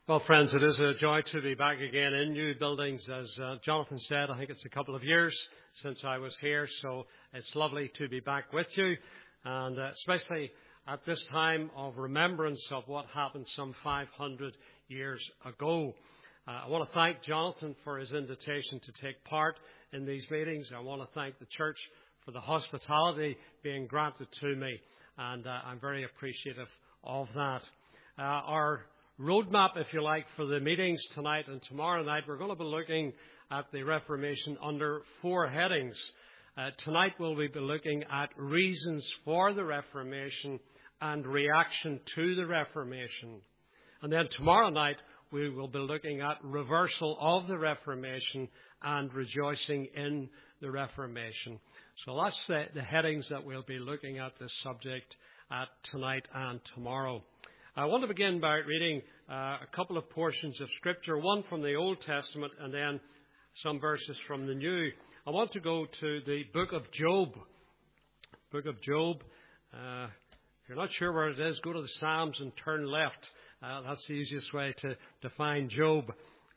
Well, friends, it is a joy to be back again in new buildings. As Jonathan said, I think it's a couple of years since I was here, so it's lovely to be back with you, and especially at this time of remembrance of what happened some 500 years ago. I want to thank Jonathan for his invitation to take part in these meetings. I want to thank the church for the hospitality being granted to me, and I'm very appreciative of that. Our roadmap, if you like, for the meetings tonight and tomorrow night, we're going to be looking at the Reformation under four headings. Tonight we'll be looking at reasons for the Reformation and reaction to the Reformation. And then tomorrow night we will be looking at reversal of the Reformation and rejoicing in the Reformation. So that's the headings that we'll be looking at this subject at tonight and tomorrow. I want to begin by reading a couple of portions of Scripture, one from the Old Testament and then some verses from the New. I want to go to the book of Job. Book of Job. If you're not sure where it is, go to the Psalms and turn left. That's the easiest way to find Job.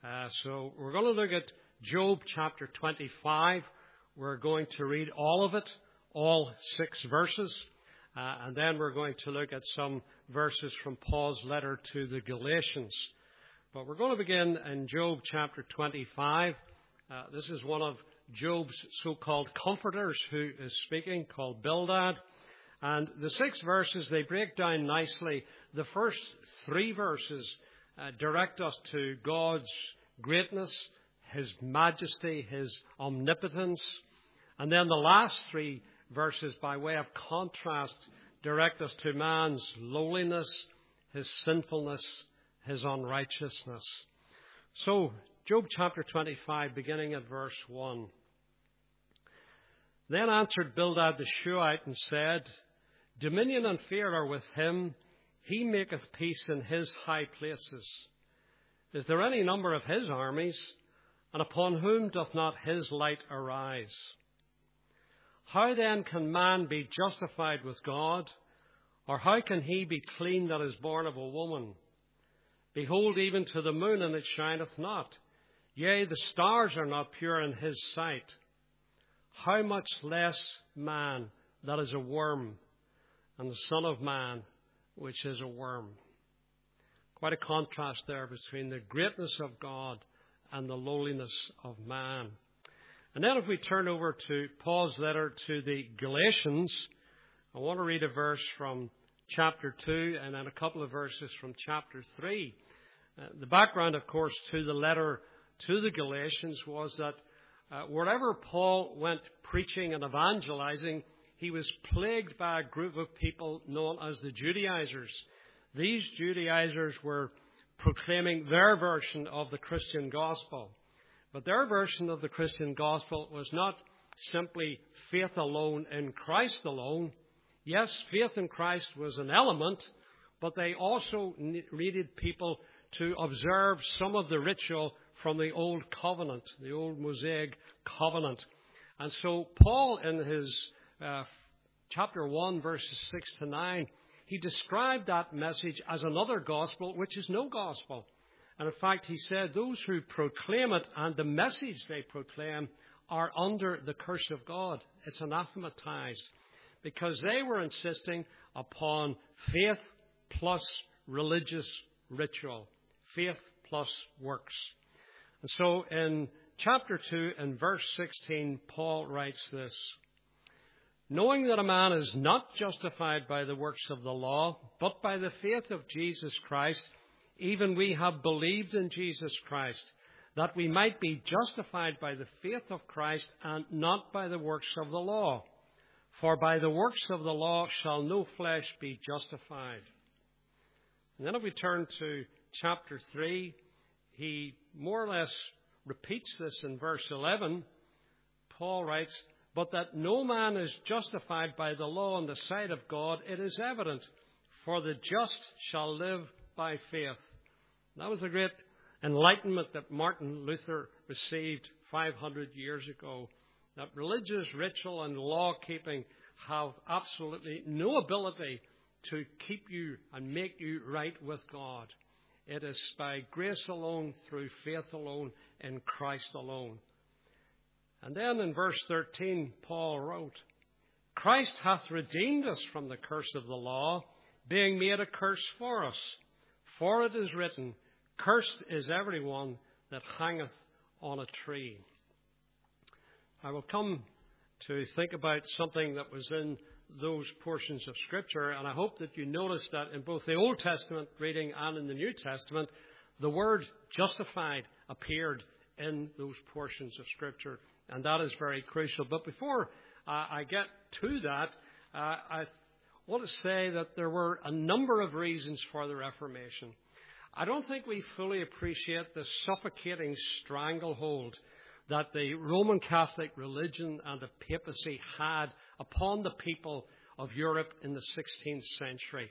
So we're going to look at Job chapter 25. We're going to read all of it, all 6 verses. And then we're going to look at some verses from Paul's letter to the Galatians. But we're going to begin in Job chapter 25. This is one of Job's so-called comforters who is speaking, called Bildad. And the 6 verses, they break down nicely. The first 3 verses direct us to God's greatness, His majesty, His omnipotence. And then the last 3 verses, by way of contrast, direct us to man's lowliness, his sinfulness, his unrighteousness. So, Job chapter 25, beginning at verse 1. Then answered Bildad the Shuhite and said, Dominion and fear are with him. He maketh peace in his high places. Is there any number of his armies? And upon whom doth not his light arise? How then can man be justified with God? Or how can he be clean that is born of a woman? Behold, even to the moon, and it shineth not. Yea, the stars are not pure in his sight. How much less man that is a worm, and the Son of Man, which is a worm. Quite a contrast there between the greatness of God and the lowliness of man. And then if we turn over to Paul's letter to the Galatians, I want to read a verse from chapter 2 and then a couple of verses from chapter 3. The background, of course, to the letter to the Galatians was that wherever Paul went preaching and evangelizing, he was plagued by a group of people known as the Judaizers. These Judaizers were proclaiming their version of the Christian gospel. But their version of the Christian gospel was not simply faith alone in Christ alone. Yes, faith in Christ was an element, but they also needed people to observe some of the ritual from the Old Covenant, the Old Mosaic Covenant. And so Paul, in his chapter 1, verses 6 to 9, he described that message as another gospel, which is no gospel. And in fact, he said those who proclaim it and the message they proclaim are under the curse of God. It's anathematized because they were insisting upon faith plus religious ritual, faith plus works. And so in chapter 2 and verse 16, Paul writes this, Knowing that a man is not justified by the works of the law, but by the faith of Jesus Christ, even we have believed in Jesus Christ, that we might be justified by the faith of Christ and not by the works of the law. For by the works of the law shall no flesh be justified. And then if we turn to chapter 3, he more or less repeats this in verse 11. Paul writes, But that no man is justified by the law in the sight of God, it is evident, for the just shall live by faith. That was a great enlightenment that Martin Luther received 500 years ago. That religious ritual and law-keeping have absolutely no ability to keep you and make you right with God. It is by grace alone, through faith alone, in Christ alone. And then in verse 13, Paul wrote, Christ hath redeemed us from the curse of the law, being made a curse for us. For it is written, Cursed is everyone that hangeth on a tree. I will come to think about something that was in those portions of Scripture, and I hope that you notice that in both the Old Testament reading and in the New Testament, the word justified appeared in those portions of Scripture, and that is very crucial. But before I get to that, I want to say that there were a number of reasons for the Reformation. I don't think we fully appreciate the suffocating stranglehold that the Roman Catholic religion and the papacy had upon the people of Europe in the 16th century.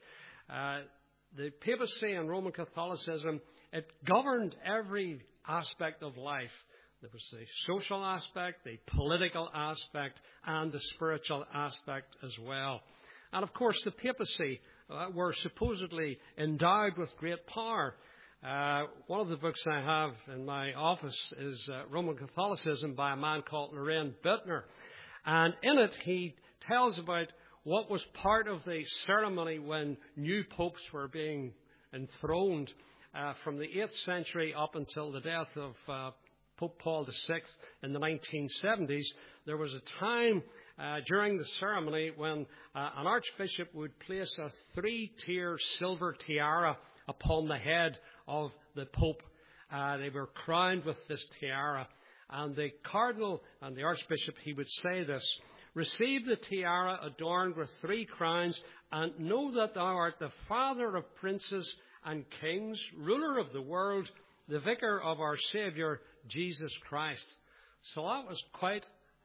The papacy and Roman Catholicism, it governed every aspect of life. There was the social aspect, the political aspect, and the spiritual aspect as well. And of course, the papacy were supposedly endowed with great power. One of the books I have in my office is Roman Catholicism by a man called Loren Büttner. And in it, he tells about what was part of the ceremony when new popes were being enthroned from the 8th century up until the death of Pope Paul VI in the 1970s. There was a time during the ceremony when an archbishop would place a 3-tier silver tiara upon the head of the Pope. They were crowned with this tiara. And the cardinal and the archbishop, he would say this, Receive the tiara adorned with 3 crowns, and know that thou art the Father of princes and kings, ruler of the world, the vicar of our Saviour, Jesus Christ. So that was quite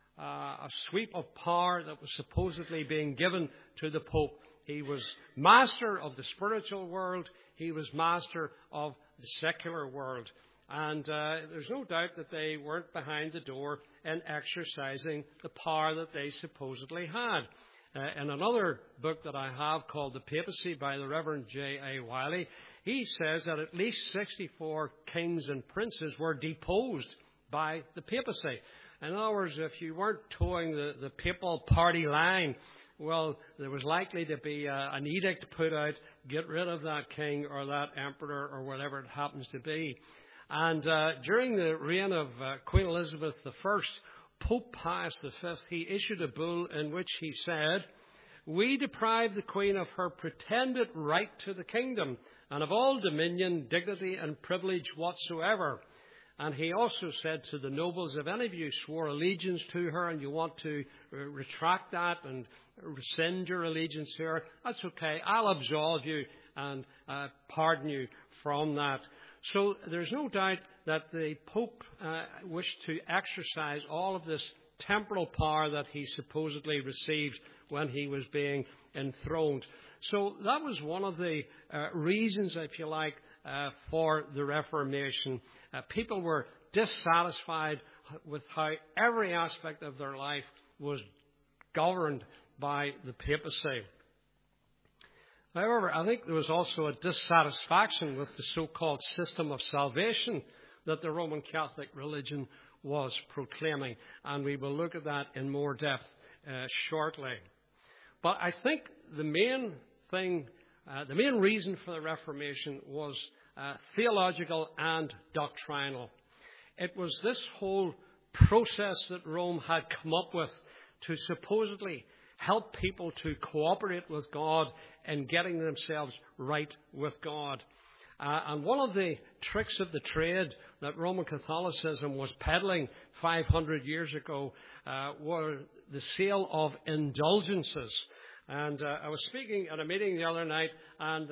a sweep of power that was supposedly being given to the Pope. He was master of the spiritual world. He was master of the secular world. And there's no doubt that they weren't behind the door in exercising the power that they supposedly had. In another book that I have called The Papacy by the Reverend J.A. Wiley, he says that at least 64 kings and princes were deposed by the papacy. In other words, if you weren't towing the papal party line, well, there was likely to be an edict put out, get rid of that king or that emperor or whatever it happens to be. And during the reign of Queen Elizabeth I, Pope Pius V, he issued a bull in which he said, We deprive the Queen of her pretended right to the kingdom and of all dominion, dignity and privilege whatsoever. And he also said to the nobles, if any of you swore allegiance to her and you want to retract that and rescind your allegiance to her, that's okay. I'll absolve you and pardon you from that. So there's no doubt that the Pope wished to exercise all of this temporal power that he supposedly received when he was being enthroned. So that was one of the reasons, if you like, for the Reformation. People were dissatisfied with how every aspect of their life was governed by the papacy. However, I think there was also a dissatisfaction with the so-called system of salvation that the Roman Catholic religion was proclaiming, and we will look at that in more depth shortly. But I think the main reason for the Reformation was theological and doctrinal. It was this whole process that Rome had come up with to supposedly help people to cooperate with God in getting themselves right with God. And one of the tricks of the trade that Roman Catholicism was peddling 500 years ago were the sale of indulgences. And I was speaking at a meeting the other night, and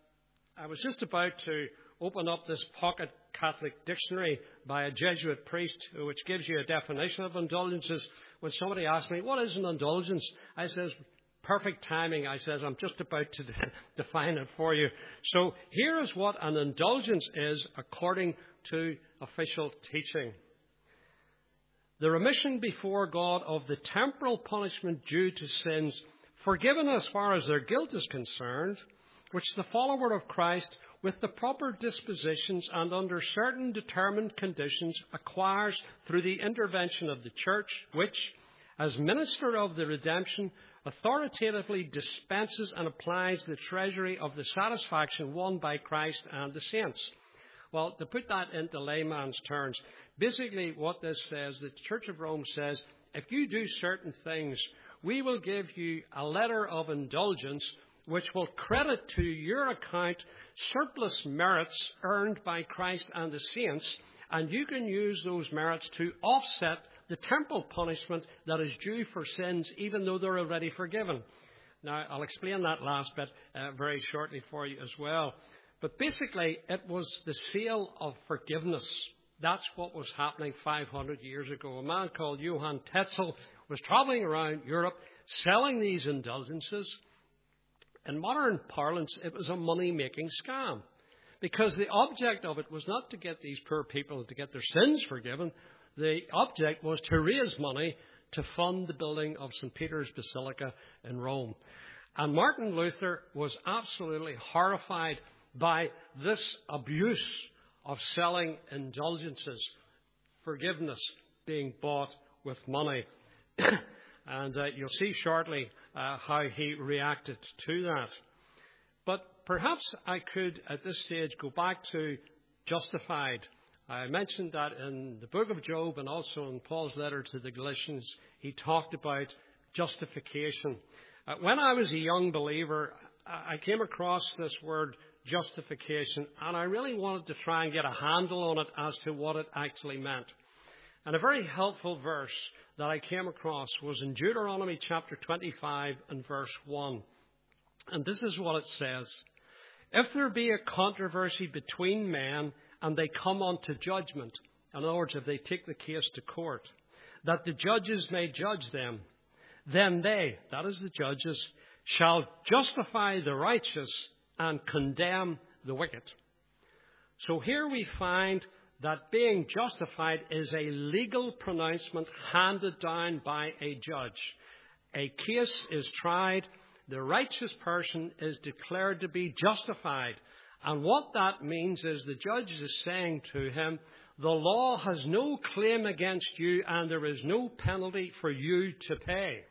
I was just about to open up this pocket Catholic dictionary by a Jesuit priest, which gives you a definition of indulgences, when somebody asked me, what is an indulgence? I says, perfect timing. I says, I'm just about to define it for you. So here is what an indulgence is according to official teaching. The remission before God of the temporal punishment due to sins, forgiven as far as their guilt is concerned, which the follower of Christ, with the proper dispositions and under certain determined conditions, acquires through the intervention of the church, which, as minister of the redemption, authoritatively dispenses and applies the treasury of the satisfaction won by Christ and the saints. Well, to put that into layman's terms, basically what this says, the Church of Rome says, if you do certain things, we will give you a letter of indulgence which will credit to your account surplus merits earned by Christ and the saints, and you can use those merits to offset the temporal punishment that is due for sins, even though they're already forgiven. Now, I'll explain that last bit very shortly for you as well. But basically, it was the sale of forgiveness. That's what was happening 500 years ago. A man called Johann Tetzel was traveling around Europe selling these indulgences. In modern parlance, it was a money-making scam, because the object of it was not to get these poor people to get their sins forgiven. The object was to raise money to fund the building of St. Peter's Basilica in Rome. And Martin Luther was absolutely horrified by this abuse of selling indulgences, forgiveness being bought with money. And you'll see shortly how he reacted to that. But perhaps I could, at this stage, go back to justified. I mentioned that in the book of Job and also in Paul's letter to the Galatians, he talked about justification. When I was a young believer, I came across this word justification, and I really wanted to try and get a handle on it as to what it actually meant. And a very helpful verse that I came across was in Deuteronomy chapter 25 and verse 1. And this is what it says. If there be a controversy between men and they come unto judgment, in other words, if they take the case to court, that the judges may judge them, then they, that is the judges, shall justify the righteous and condemn the wicked. So here we find that being justified is a legal pronouncement handed down by a judge. A case is tried, the righteous person is declared to be justified. And what that means is the judge is saying to him, the law has no claim against you and there is no penalty for you to pay.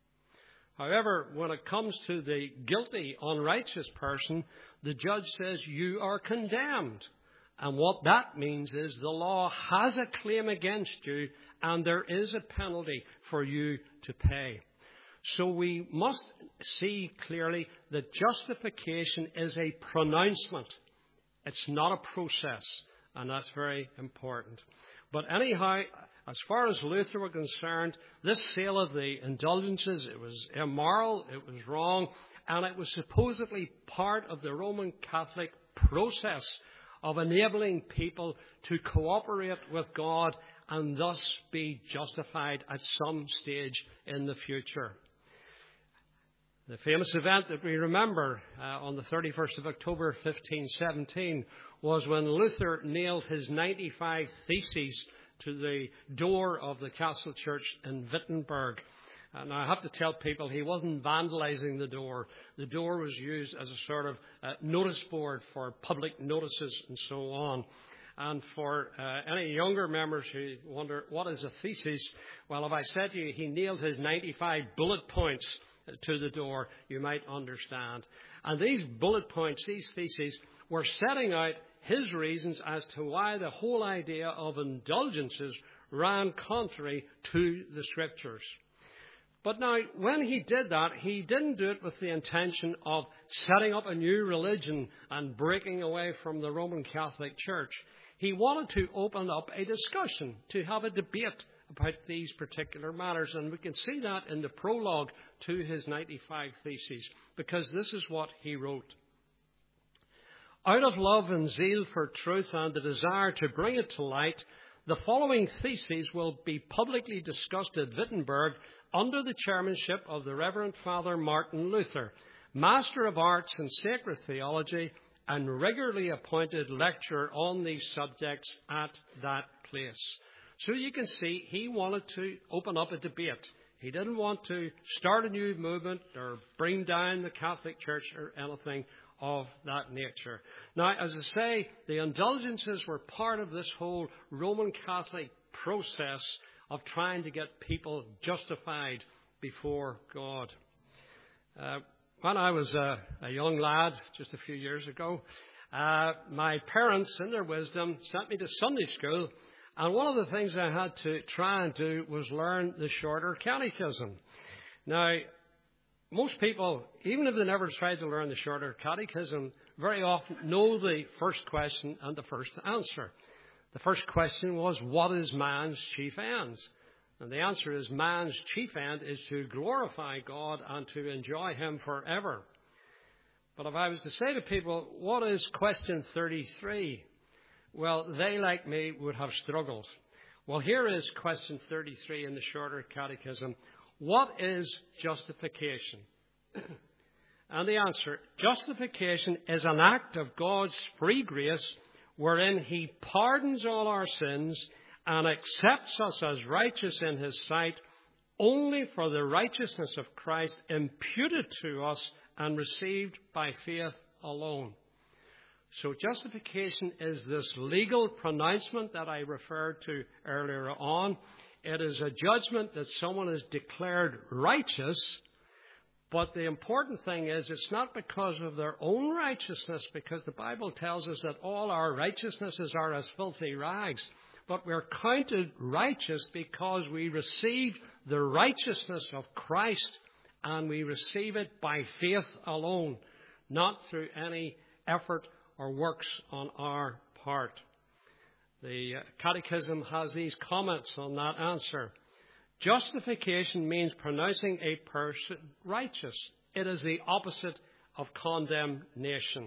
However, when it comes to the guilty, unrighteous person, the judge says you are condemned. And what that means is the law has a claim against you and there is a penalty for you to pay. So we must see clearly that justification is a pronouncement. It's not a process, and that's very important. But anyhow, as far as Luther was concerned, this sale of the indulgences, it was immoral, it was wrong, and it was supposedly part of the Roman Catholic process of enabling people to cooperate with God and thus be justified at some stage in the future. The famous event that we remember on the 31st of October 1517 was when Luther nailed his 95 Theses to the door of the Castle Church in Wittenberg. And I have to tell people he wasn't vandalizing the door. The door was used as a sort of notice board for public notices and so on. And for any younger members who wonder, what is a thesis? Well, if I said to you he nailed his 95 bullet points to the door, you might understand. And these bullet points, these theses, were setting out his reasons as to why the whole idea of indulgences ran contrary to the Scriptures. But now, when he did that, he didn't do it with the intention of setting up a new religion and breaking away from the Roman Catholic Church. He wanted to open up a discussion, to have a debate about these particular matters. And we can see that in the prologue to his 95 Theses, because this is what he wrote. Out of love and zeal for truth and the desire to bring it to light, the following theses will be publicly discussed at Wittenberg under the chairmanship of the Reverend Father Martin Luther, Master of Arts in Sacred Theology and regularly appointed lecturer on these subjects at that place. So you can see he wanted to open up a debate. He didn't want to start a new movement or bring down the Catholic Church or anything of that nature. Now, as I say, the indulgences were part of this whole Roman Catholic process of trying to get people justified before God. When I was a young lad, just a few years ago, my parents, in their wisdom, sent me to Sunday school, and one of the things I had to try and do was learn the Shorter Catechism. Now, most people, even if they never tried to learn the Shorter Catechism, very often know the first question and the first answer. The first question was, what is man's chief end? And the answer is, man's chief end is to glorify God and to enjoy Him forever. But if I was to say to people, what is question 33? Well, they, like me, would have struggled. Well, here is question 33 in the Shorter Catechism. What is justification? And the answer, justification is an act of God's free grace wherein He pardons all our sins and accepts us as righteous in His sight only for the righteousness of Christ imputed to us and received by faith alone. So justification is this legal pronouncement that I referred to earlier on. It is a judgment that someone is declared righteous. But the important thing is it's not because of their own righteousness, because the Bible tells us that all our righteousnesses are as filthy rags. But we're counted righteous because we receive the righteousness of Christ, and we receive it by faith alone, not through any effort or works on our part. The Catechism has these comments on that answer. Justification means pronouncing a person righteous. It is the opposite of condemnation.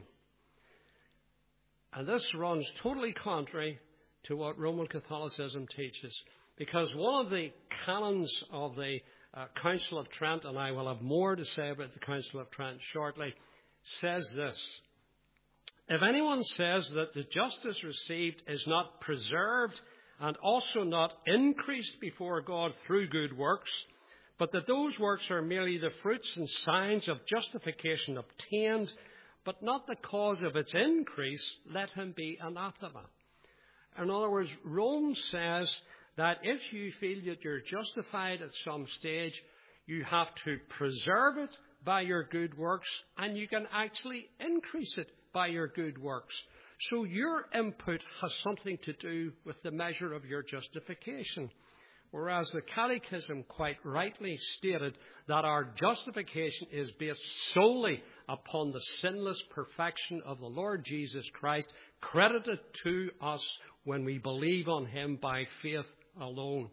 And this runs totally contrary to what Roman Catholicism teaches. Because one of the canons of the Council of Trent, and I will have more to say about the Council of Trent shortly, says this. If anyone says that the justice received is not preserved and also not increased before God through good works, but that those works are merely the fruits and signs of justification obtained, but not the cause of its increase, let him be anathema. In other words, Rome says that if you feel that you're justified at some stage, you have to preserve it by your good works, and you can actually increase it by your good works. So your input has something to do with the measure of your justification. Whereas the Catechism quite rightly stated that our justification is based solely upon the sinless perfection of the Lord Jesus Christ, credited to us when we believe on Him by faith alone.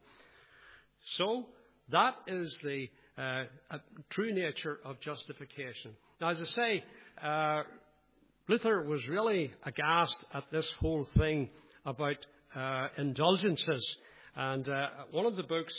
So that is the true nature of justification. Now, as I say, Luther was really aghast at this whole thing about indulgences. And one of the books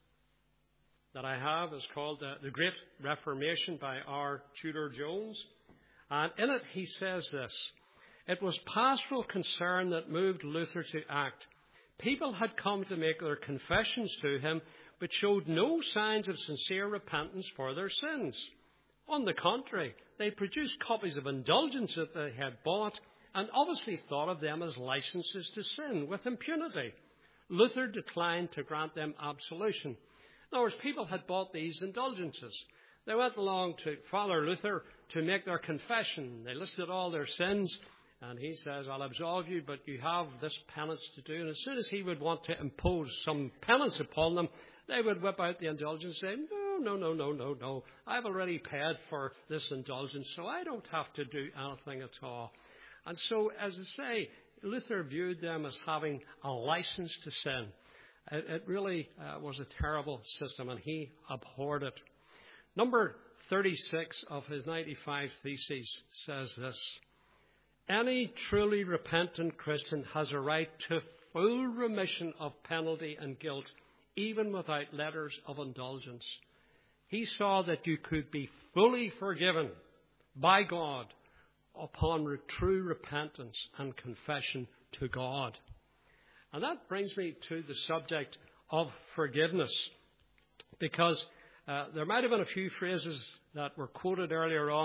that I have is called The Great Reformation by R. Tudor Jones. And in it he says this: it was pastoral concern that moved Luther to act. People had come to make their confessions to him, but showed no signs of sincere repentance for their sins. On the contrary, they produced copies of indulgences that they had bought and obviously thought of them as licenses to sin with impunity. Luther declined to grant them absolution. In other words, people had bought these indulgences. They went along to Father Luther to make their confession. They listed all their sins, and he says, I'll absolve you, but you have this penance to do. And as soon as he would want to impose some penance upon them, they would whip out the indulgence and say, no. I've already paid for this indulgence, so I don't have to do anything at all. And so, as I say, Luther viewed them as having a license to sin. It really was a terrible system, and he abhorred it. Number 36 of his 95 Theses says this: any truly repentant Christian has a right to full remission of penalty and guilt, even without letters of indulgence. He saw that you could be fully forgiven by God upon true repentance and confession to God. And that brings me to the subject of forgiveness, because there might have been a few phrases that were quoted earlier on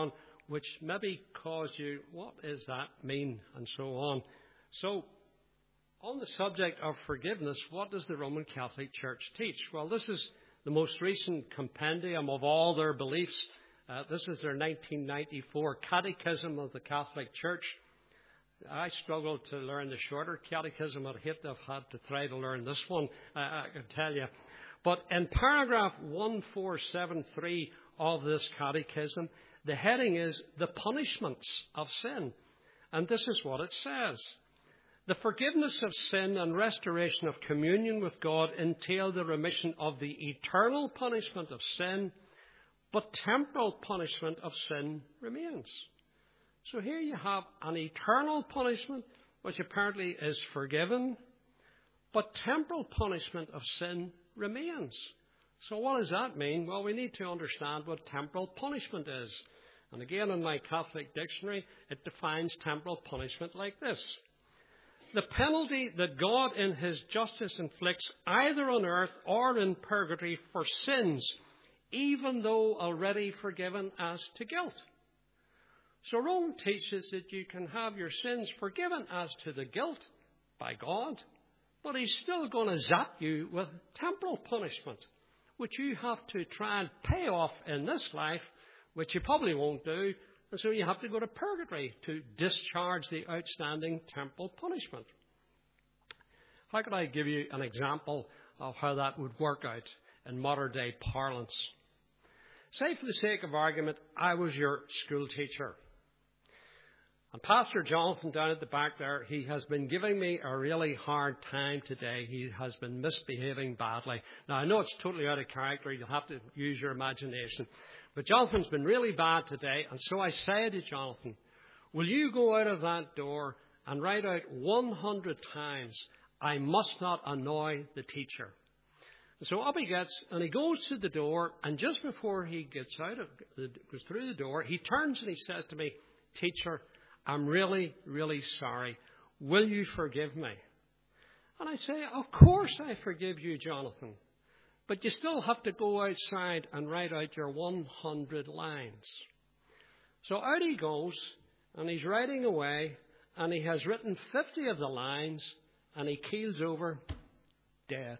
which maybe caused you, what does that mean, and so on. So, on the subject of forgiveness, what does the Roman Catholic Church teach? Well, this is the most recent compendium of all their beliefs. This is their 1994 Catechism of the Catholic Church. I struggled to learn the shorter catechism. I'd hate to have had to try to learn this one, I can tell you. But in paragraph 1473 of this catechism, the heading is The Punishments of Sin. And this is what it says. The forgiveness of sin and restoration of communion with God entail the remission of the eternal punishment of sin, but temporal punishment of sin remains. So here you have an eternal punishment, which apparently is forgiven, but temporal punishment of sin remains. So what does that mean? Well, we need to understand what temporal punishment is. And again, in my Catholic dictionary, it defines temporal punishment like this. The penalty that God in his justice inflicts either on earth or in purgatory for sins, even though already forgiven as to guilt. So Rome teaches that you can have your sins forgiven as to the guilt by God, but he's still going to zap you with temporal punishment, which you have to try and pay off in this life, which you probably won't do, and so you have to go to purgatory to discharge the outstanding temporal punishment. How could I give you an example of how that would work out in modern day parlance? Say, for the sake of argument, I was your school teacher. And Pastor Jonathan down at the back there, he has been giving me a really hard time today. He has been misbehaving badly. Now, I know it's totally out of character. You'll have to use your imagination. But Jonathan's been really bad today, and so I say to Jonathan, will you go out of that door and write out 100 times, I must not annoy the teacher. And so up he gets, and he goes to the door, and just before he goes through the door, he turns and he says to me, Teacher, I'm really, really sorry. Will you forgive me? And I say, of course I forgive you, Jonathan. But you still have to go outside and write out your 100 lines. So out he goes, and he's writing away, and he has written 50 of the lines, and he keels over, dead.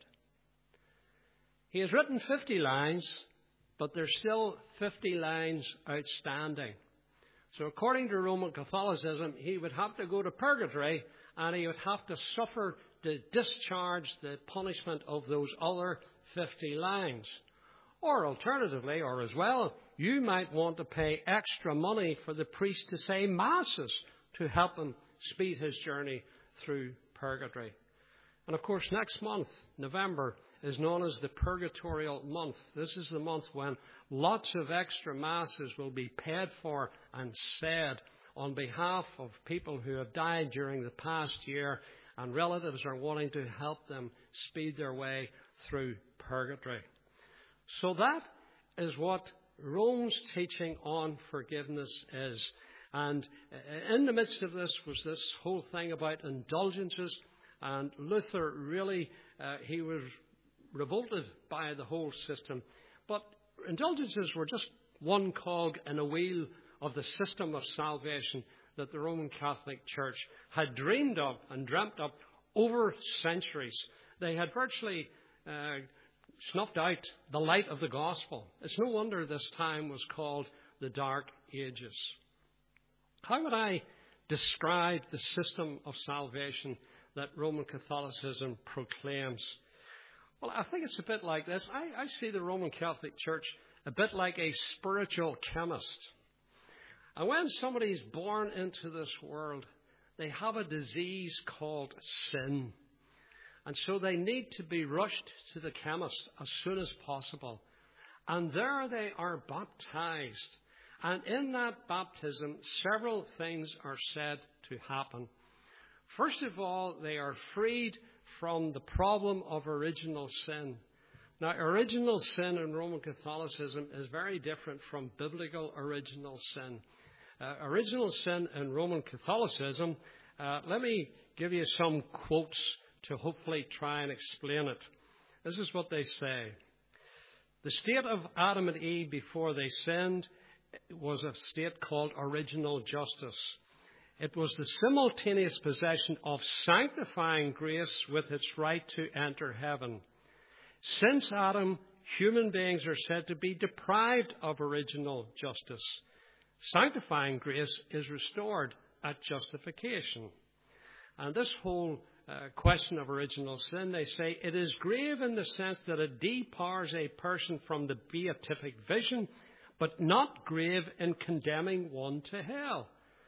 He has written 50 lines, but there's still 50 lines outstanding. So according to Roman Catholicism, he would have to go to purgatory, and he would have to suffer to discharge the punishment of those other 50 lines. Or alternatively, or as well, you might want to pay extra money for the priest to say masses to help him speed his journey through purgatory. And of course, next month, November, is known as the Purgatorial Month. This is the month when lots of extra masses will be paid for and said on behalf of people who have died during the past year, and relatives are wanting to help them speed their way through purgatory. So that is what Rome's teaching on forgiveness is. And in the midst of this was this whole thing about indulgences. And Luther really, he was revolted by the whole system. But indulgences were just one cog in a wheel of the system of salvation that the Roman Catholic Church had dreamed of and dreamt of over centuries. They had virtually snuffed out the light of the gospel. It's no wonder this time was called the Dark Ages. How would I describe the system of salvation that Roman Catholicism proclaims? Well, I think it's a bit like this. I see the Roman Catholic Church a bit like a spiritual chemist. And when somebody's born into this world, they have a disease called sin. And so they need to be rushed to the chemist as soon as possible. And there they are baptized. And in that baptism, several things are said to happen. First of all, they are freed from the problem of original sin. Now, original sin in Roman Catholicism is very different from biblical original sin. Original sin in Roman Catholicism, let me give you some quotes to hopefully try and explain it. This is what they say. The state of Adam and Eve before they sinned was a state called original justice. It was the simultaneous possession of sanctifying grace with its right to enter heaven. Since Adam, human beings are said to be deprived of original justice. Sanctifying grace is restored at justification. And this whole question of original sin, they say, it is grave in the sense that it depowers a person from the beatific vision, but not grave in condemning one to hell.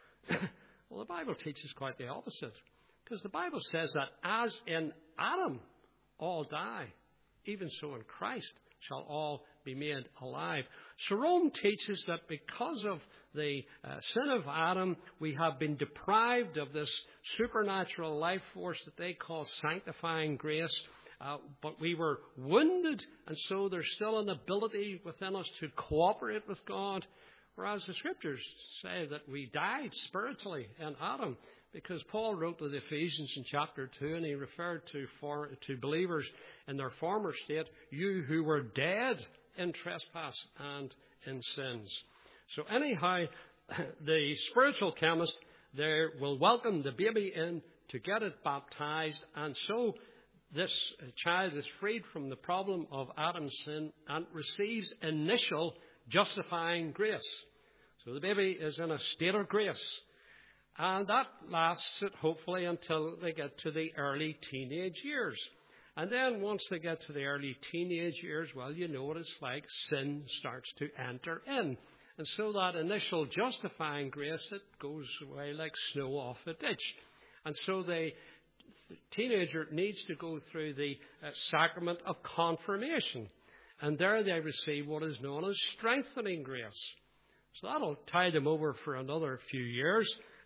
Well, the Bible teaches quite the opposite, because the Bible says that as in Adam all die, even so in Christ shall all be made alive. So Rome teaches that because of the sin of Adam, we have been deprived of this supernatural life force that they call sanctifying grace. But we were wounded, and so there's still an ability within us to cooperate with God. Whereas the Scriptures say that we died spiritually in Adam, because Paul wrote to the Ephesians in chapter 2, and he referred to believers in their former state, you who were dead in trespass and in sins. So anyhow, the spiritual chemist there will welcome the baby in to get it baptized, and so this child is freed from the problem of Adam's sin and receives initial justifying grace. So the baby is in a state of grace. And that lasts it hopefully until they get to the early teenage years. And then once they get to the early teenage years, well, you know what it's like. Sin starts to enter in. And so that initial justifying grace, it goes away like snow off a ditch. And so the teenager needs to go through the sacrament of confirmation. And there they receive what is known as strengthening grace. So that'll tie them over for another few years.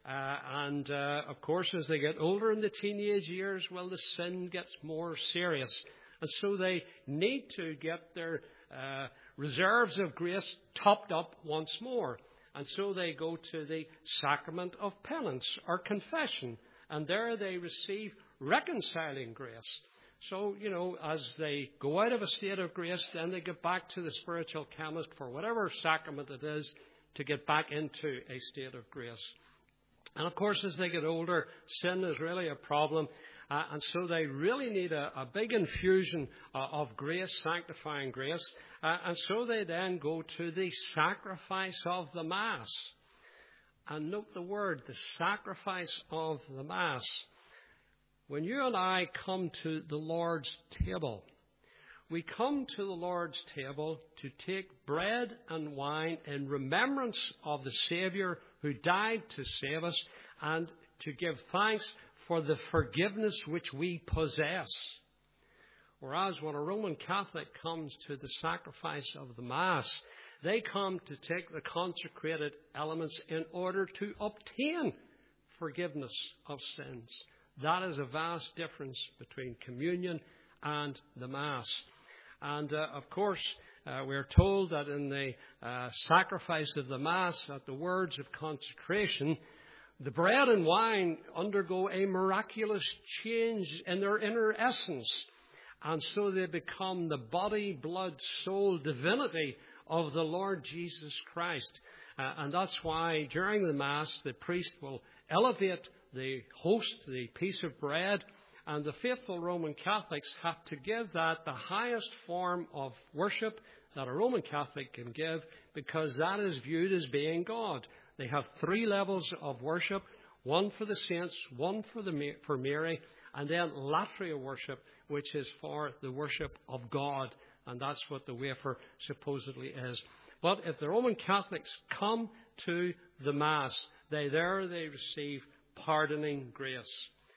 Of course, as they get older in the teenage years, well, the sin gets more serious. And so they need to get their reserves of grace topped up once more. And so they go to the sacrament of penance or confession. And there they receive reconciling grace. So, as they go out of a state of grace, then they get back to the spiritual chemist for whatever sacrament it is to get back into a state of grace. And of course, as they get older, sin is really a problem. And so they really need a big infusion of grace, sanctifying grace. And so they then go to the sacrifice of the Mass. And note the word, the sacrifice of the Mass. When you and I come to the Lord's table, we come to the Lord's table to take bread and wine in remembrance of the Savior who died to save us, and to give thanks for the forgiveness which we possess. Whereas when a Roman Catholic comes to the sacrifice of the Mass, they come to take the consecrated elements in order to obtain forgiveness of sins. That is a vast difference between communion and the Mass. And of course, we're told that in the sacrifice of the Mass, at the words of consecration, the bread and wine undergo a miraculous change in their inner essence. And so they become the body, blood, soul, divinity of the Lord Jesus Christ. And that's why during the Mass, the priest will elevate the host, the piece of bread, and the faithful Roman Catholics have to give that the highest form of worship that a Roman Catholic can give, because that is viewed as being God. They have 3 levels of worship, one for the saints, one for Mary, and then latria worship, which is for the worship of God. And that's what the wafer supposedly is. But if the Roman Catholics come to the Mass, they receive pardoning grace.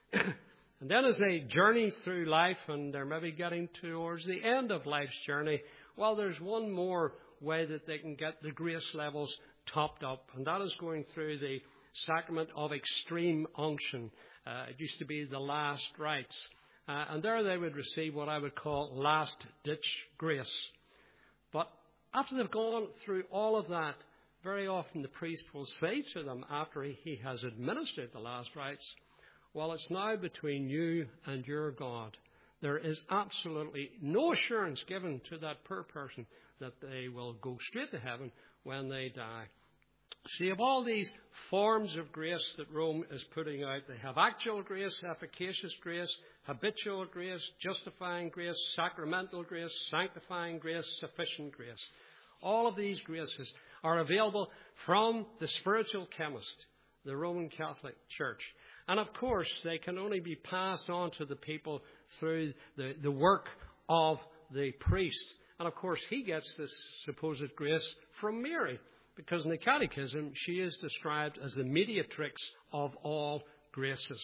And then as they journey through life, and they're maybe getting towards the end of life's journey, well, there's one more way that they can get the grace levels topped up, and that is going through the sacrament of extreme unction. It used to be the last rites. And there they would receive what I would call last-ditch grace. But after they've gone through all of that, very often the priest will say to them, after he has administered the last rites, well, it's now between you and your God. There is absolutely no assurance given to that poor person that they will go straight to heaven when they die. So you have all these forms of grace that Rome is putting out. They have actual grace, efficacious grace, habitual grace, justifying grace, sacramental grace, sanctifying grace, sufficient grace. All of these graces are available from the spiritual chemist, the Roman Catholic Church. And of course, they can only be passed on to the people through the work of the priest. And of course, he gets this supposed grace from Mary, because in the Catechism, she is described as the mediatrix of all graces.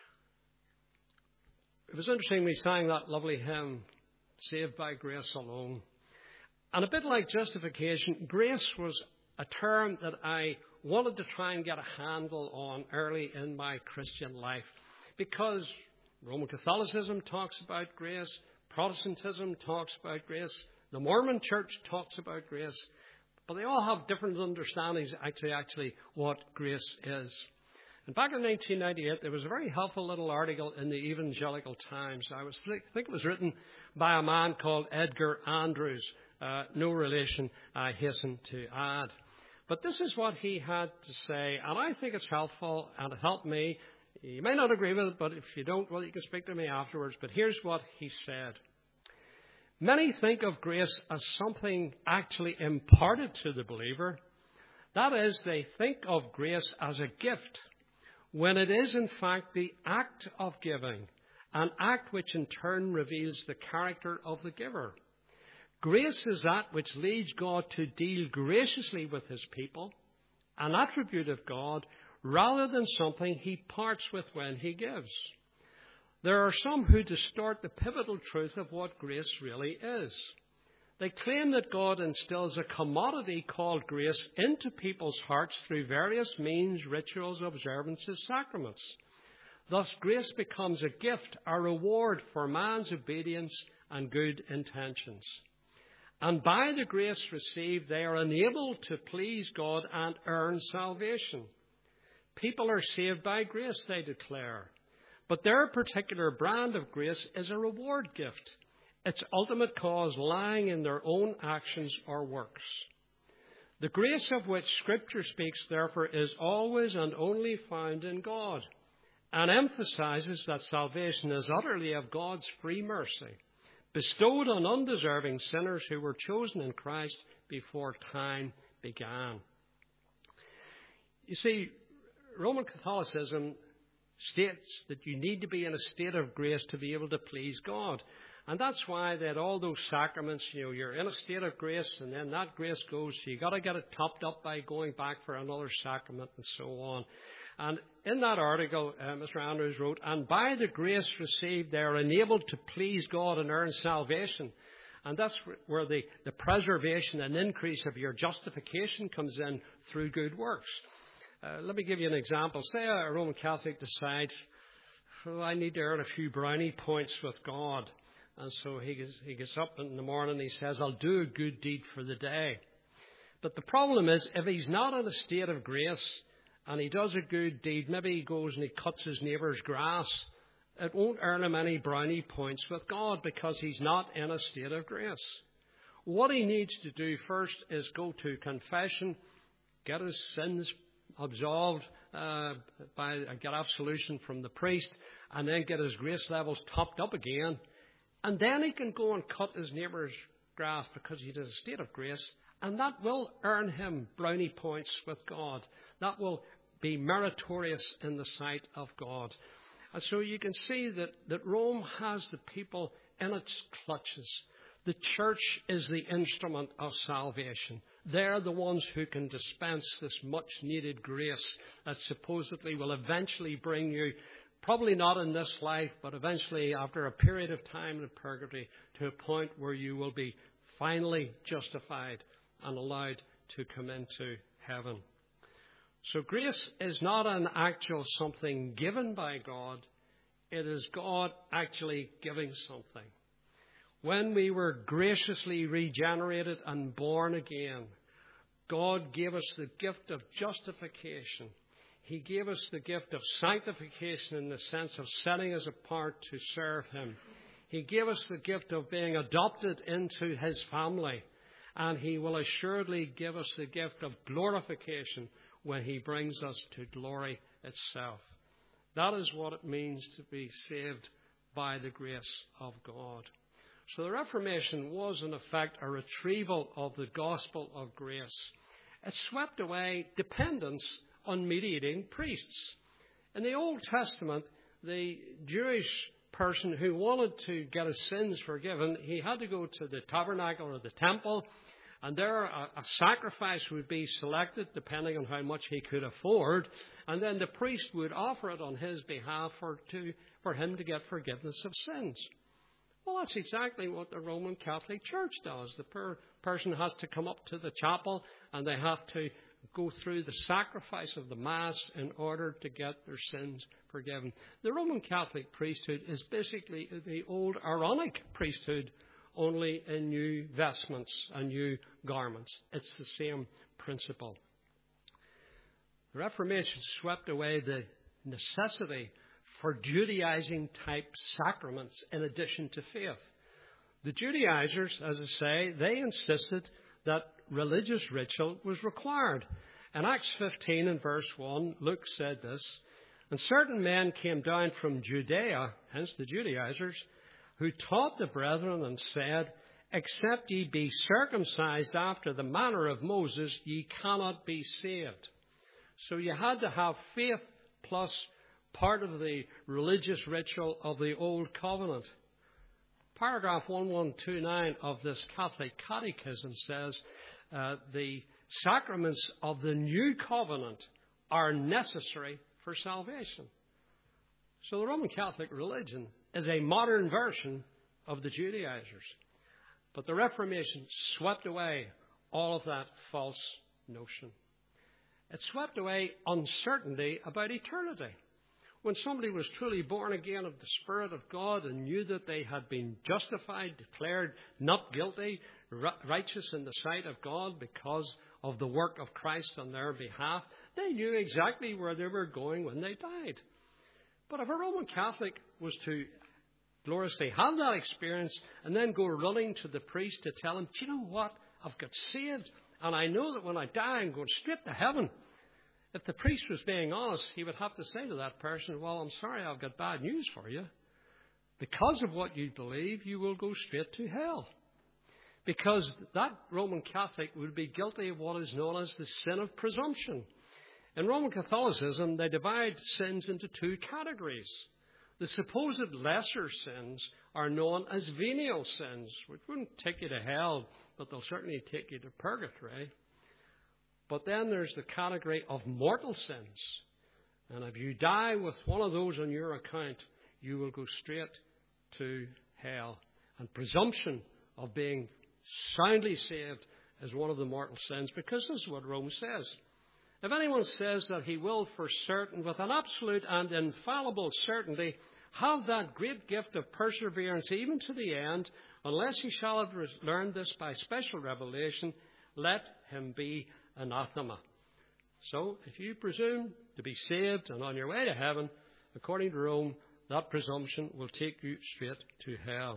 It was interesting, we sang that lovely hymn, Saved by Grace Alone. And a bit like justification, grace was a term that I wanted to try and get a handle on early in my Christian life, because Roman Catholicism talks about grace, Protestantism talks about grace, the Mormon Church talks about grace, but they all have different understandings actually what grace is. And back in 1998, there was a very helpful little article in the Evangelical Times. I think it was written by a man called Edgar Andrews. No relation, I hasten to add. But this is what he had to say, and I think it's helpful, and it helped me. You may not agree with it, but if you don't, well, you can speak to me afterwards. But here's what he said. Many think of grace as something actually imparted to the believer. That is, they think of grace as a gift, when it is in fact the act of giving, an act which in turn reveals the character of the giver. Grace is that which leads God to deal graciously with his people, an attribute of God, rather than something he parts with when he gives. There are some who distort the pivotal truth of what grace really is. They claim that God instills a commodity called grace into people's hearts through various means, rituals, observances, sacraments. Thus, grace becomes a gift, a reward for man's obedience and good intentions. And by the grace received, they are enabled to please God and earn salvation. People are saved by grace, they declare. But their particular brand of grace is a reward gift, its ultimate cause lying in their own actions or works. The grace of which Scripture speaks, therefore, is always and only found in God, and emphasizes that salvation is utterly of God's free mercy, bestowed on undeserving sinners who were chosen in Christ before time began. You see, Roman Catholicism states that you need to be in a state of grace to be able to please God. And that's why they had all those sacraments. You're in a state of grace, and then that grace goes, so you've got to get it topped up by going back for another sacrament and so on. And in that article, Mr. Andrews wrote, and by the grace received, they are enabled to please God and earn salvation. And that's where the preservation and increase of your justification comes in through good works. Let me give you an example. Say a Roman Catholic decides, I need to earn a few brownie points with God. And so he gets up in the morning and he says, I'll do a good deed for the day. But the problem is, if he's not in a state of grace and he does a good deed, maybe he goes and he cuts his neighbour's grass, it won't earn him any brownie points with God because he's not in a state of grace. What he needs to do first is go to confession, get his sins absolved, get absolution from the priest, and then get his grace levels topped up again. And then he can go and cut his neighbour's grass because he's in a state of grace, and that will earn him brownie points with God. That will be meritorious in the sight of God. And so you can see that Rome has the people in its clutches. The church is the instrument of salvation. They're the ones who can dispense this much-needed grace that supposedly will eventually bring you, probably not in this life, but eventually after a period of time in purgatory, to a point where you will be finally justified and allowed to come into heaven. So grace is not an actual something given by God. It is God actually giving something. When we were graciously regenerated and born again, God gave us the gift of justification. He gave us the gift of sanctification in the sense of setting us apart to serve him. He gave us the gift of being adopted into his family. and he will assuredly give us the gift of glorification when he brings us to glory itself. That is what it means to be saved by the grace of God. So the Reformation was, in effect, a retrieval of the gospel of grace. It swept away dependence on mediating priests. In the Old Testament, the Jewish person who wanted to get his sins forgiven, he had to go to the tabernacle or the temple, and there a sacrifice would be selected depending on how much he could afford, and then the priest would offer it on his behalf for him to get forgiveness of sins. Well, that's exactly what the Roman Catholic Church does. The person has to come up to the chapel and they have to go through the sacrifice of the Mass in order to get their sins forgiven. The Roman Catholic priesthood is basically the old Aaronic priesthood, only in new vestments and new garments. It's the same principle. The Reformation swept away the necessity for Judaizing-type sacraments in addition to faith. The Judaizers, as I say, they insisted that religious ritual was required. In Acts 15 and verse 1, Luke said this, "And certain men came down from Judea," hence the Judaizers, "who taught the brethren and said, Except ye be circumcised after the manner of Moses, ye cannot be saved." So you had to have faith plus part of the religious ritual of the Old Covenant. Paragraph 1129 of this Catholic Catechism says the sacraments of the New Covenant are necessary for salvation. So the Roman Catholic religion is a modern version of the Judaizers. But the Reformation swept away all of that false notion. It swept away uncertainty about eternity. When somebody was truly born again of the Spirit of God and knew that they had been justified, declared not guilty, righteous in the sight of God because of the work of Christ on their behalf, they knew exactly where they were going when they died. But if a Roman Catholic was to gloriously have that experience and then go running to the priest to tell him, "Do you know what? I've got saved and I know that when I die I'm going straight to heaven." If the priest was being honest, he would have to say to that person, "Well, I'm sorry, I've got bad news for you. Because of what you believe, you will go straight to hell." Because that Roman Catholic would be guilty of what is known as the sin of presumption. In Roman Catholicism, they divide sins into two categories. The supposed lesser sins are known as venial sins, which wouldn't take you to hell, but they'll certainly take you to purgatory. But then there's the category of mortal sins. And if you die with one of those on your account, you will go straight to hell. And presumption of being soundly saved is one of the mortal sins, because this is what Rome says. If anyone says that he will for certain, with an absolute and infallible certainty, have that great gift of perseverance even to the end, unless he shall have learned this by special revelation, let him be anathema. So, if you presume to be saved and on your way to heaven, according to Rome, that presumption will take you straight to hell.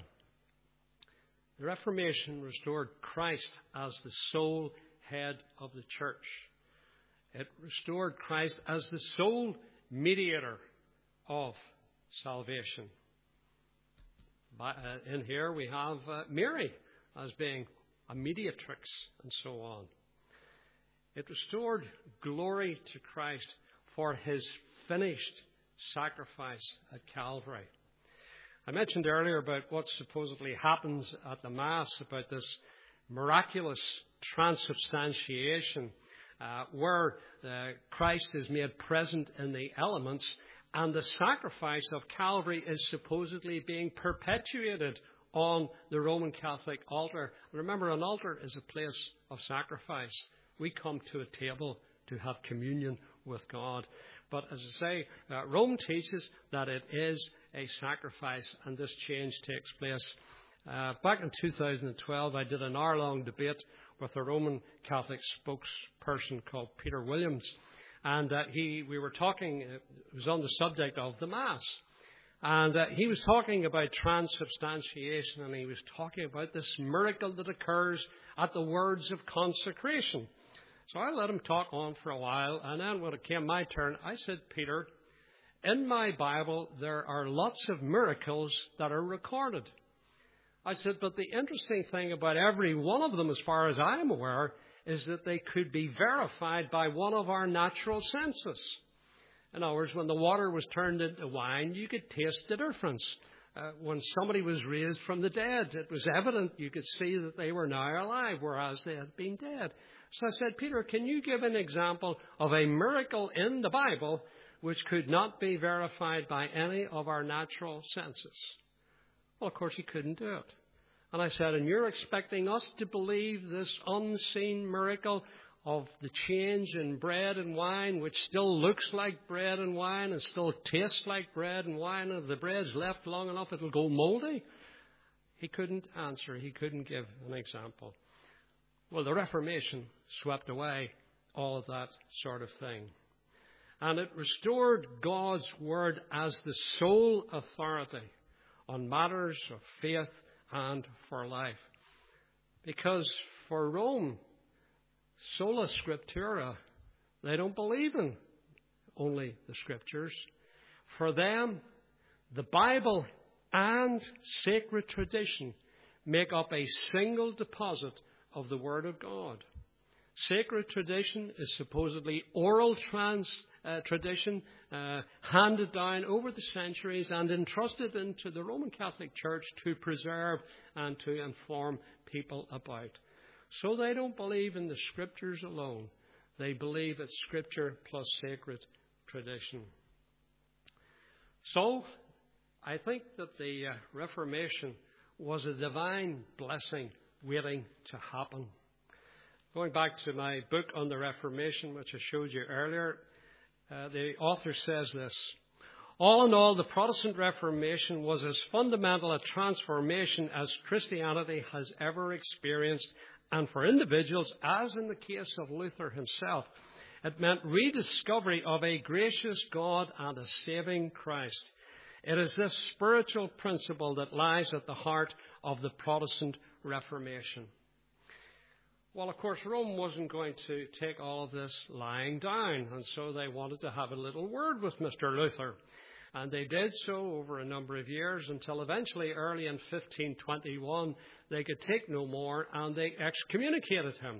The Reformation restored Christ as the sole head of the church. It restored Christ as the sole mediator of salvation. In here we have Mary as being a mediatrix and so on. It restored glory to Christ for his finished sacrifice at Calvary. I mentioned earlier about what supposedly happens at the Mass, about this miraculous transubstantiation where Christ is made present in the elements, and the sacrifice of Calvary is supposedly being perpetuated on the Roman Catholic altar. Remember, an altar is a place of sacrifice. We come to a table to have communion with God. But as I say, Rome teaches that it is a sacrifice, and this change takes place. Back in 2012, I did an hour-long debate with a Roman Catholic spokesperson called Peter Williams. And we were talking, it was on the subject of the Mass. And he was talking about transubstantiation, and he was talking about this miracle that occurs at the words of consecration. So I let him talk on for a while, and then when it came my turn, I said, Peter, in my Bible, there are lots of miracles that are recorded. I said, but the interesting thing about every one of them, as far as I am aware, is that they could be verified by one of our natural senses. In other words, when the water was turned into wine, you could taste the difference. When somebody was raised from the dead, it was evident you could see that they were now alive, whereas they had been dead. So I said, Peter, can you give an example of a miracle in the Bible which could not be verified by any of our natural senses? Well, of course, he couldn't do it. And I said, and you're expecting us to believe this unseen miracle of the change in bread and wine, which still looks like bread and wine and still tastes like bread and wine, and if the bread's left long enough, it'll go moldy? He couldn't answer. He couldn't give an example. Well, the Reformation swept away all of that sort of thing. And it restored God's Word as the sole authority on matters of faith and for life. Because for Rome, sola scriptura, they don't believe in only the Scriptures. For them, the Bible and sacred tradition make up a single deposit of the Word of God. Sacred tradition is supposedly oral tradition handed down over the centuries and entrusted into the Roman Catholic Church to preserve and to inform people about. So they don't believe in the Scriptures alone. They believe it's Scripture plus sacred tradition. So I think that the Reformation was a divine blessing waiting to happen. Going back to my book on the Reformation, which I showed you earlier, the author says this: all in all, the Protestant Reformation was as fundamental a transformation as Christianity has ever experienced, and for individuals, as in the case of Luther himself, it meant rediscovery of a gracious God and a saving Christ. It is this spiritual principle that lies at the heart of the Protestant Reformation. Well, of course, Rome wasn't going to take all of this lying down, and so they wanted to have a little word with Mr. Luther. And they did so over a number of years until eventually, early in 1521, they could take no more and they excommunicated him.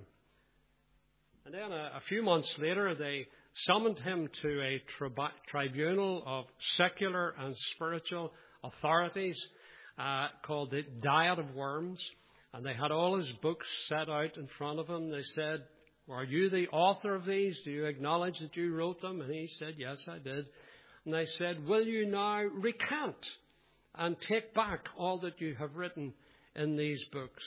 And then a few months later, they summoned him to a tribunal of secular and spiritual authorities called the Diet of Worms. And they had all his books set out in front of him. They said, are you the author of these? Do you acknowledge that you wrote them? And he said, yes, I did. And they said, will you now recant and take back all that you have written in these books?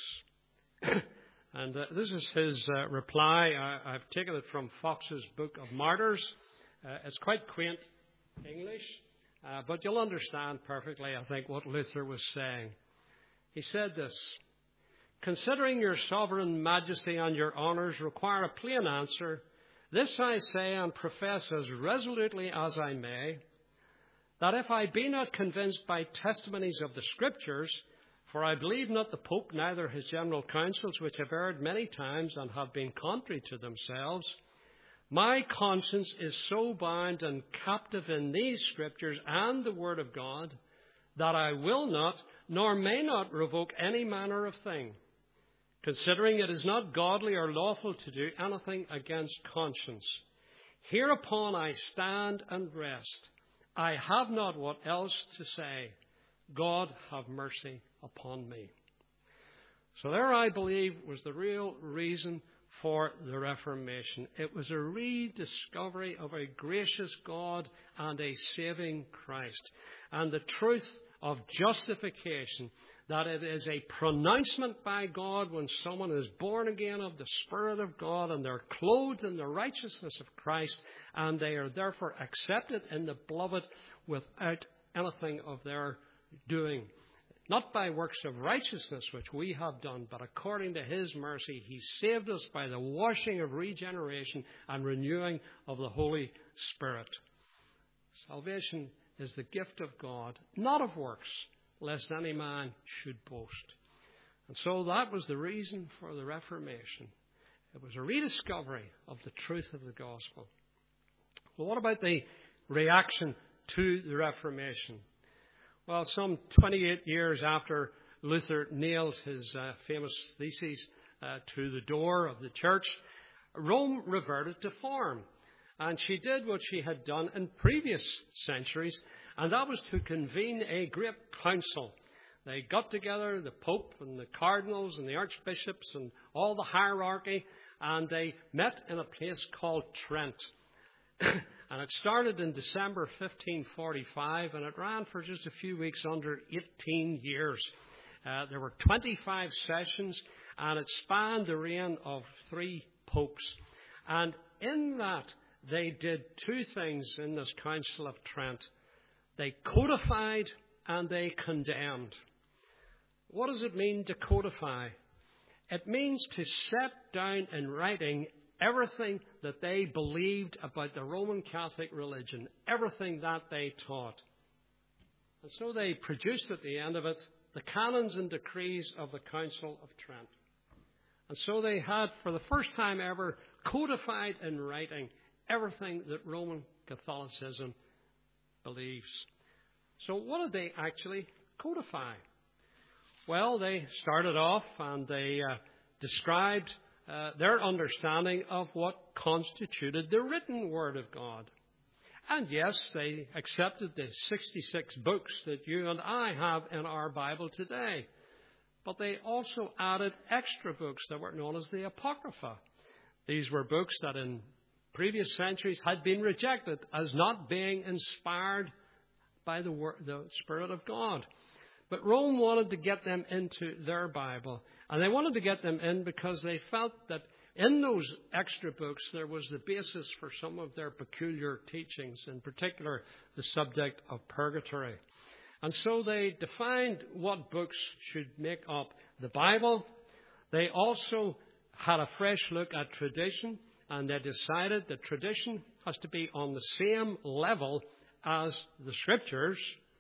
And this is his reply. I've taken it from Fox's Book of Martyrs. It's quite quaint English, but you'll understand perfectly, I think, what Luther was saying. He said this: considering your sovereign majesty and your honours require a plain answer, this I say and profess as resolutely as I may, that if I be not convinced by testimonies of the Scriptures, for I believe not the Pope, neither his general councils, which have erred many times and have been contrary to themselves, my conscience is so bound and captive in these Scriptures and the Word of God, that I will not, nor may not revoke any manner of thing, considering it is not godly or lawful to do anything against conscience. Hereupon I stand and rest. I have not what else to say. God have mercy upon me. So there, I believe, was the real reason for the Reformation. It was a rediscovery of a gracious God and a saving Christ, and the truth of justification, that it is a pronouncement by God when someone is born again of the Spirit of God and they're clothed in the righteousness of Christ, and they are therefore accepted in the beloved without anything of their doing. Not by works of righteousness which we have done, but according to his mercy, he saved us by the washing of regeneration and renewing of the Holy Spirit. Salvation is the gift of God, not of works, lest any man should boast. And so that was the reason for the Reformation. It was a rediscovery of the truth of the gospel. Well, what about the reaction to the Reformation? Well, some 28 years after Luther nailed his famous theses to the door of the church, Rome reverted to form. And she did what she had done in previous centuries, and that was to convene a great council. They got together, the Pope and the cardinals and the archbishops and all the hierarchy, and they met in a place called Trent. And it started in December 1545, and it ran for just a few weeks, under 18 years. There were 25 sessions, and it spanned the reign of 3 popes. And in that, they did 2 things in this Council of Trent. They codified and they condemned. What does it mean to codify? It means to set down in writing everything that they believed about the Roman Catholic religion, everything that they taught. And so they produced at the end of it the canons and decrees of the Council of Trent. And so they had, for the first time ever, codified in writing everything that Roman Catholicism believes. So what did they actually codify? Well, they started off and they described their understanding of what constituted the written Word of God. And yes, they accepted the 66 books that you and I have in our Bible today. But they also added extra books that were known as the Apocrypha. These were books that in previous centuries had been rejected as not being inspired by the Spirit of God. But Rome wanted to get them into their Bible. And they wanted to get them in because they felt that in those extra books there was the basis for some of their peculiar teachings, in particular the subject of purgatory. And so they defined what books should make up the Bible. They also had a fresh look at tradition, and they decided that tradition has to be on the same level as the Scriptures.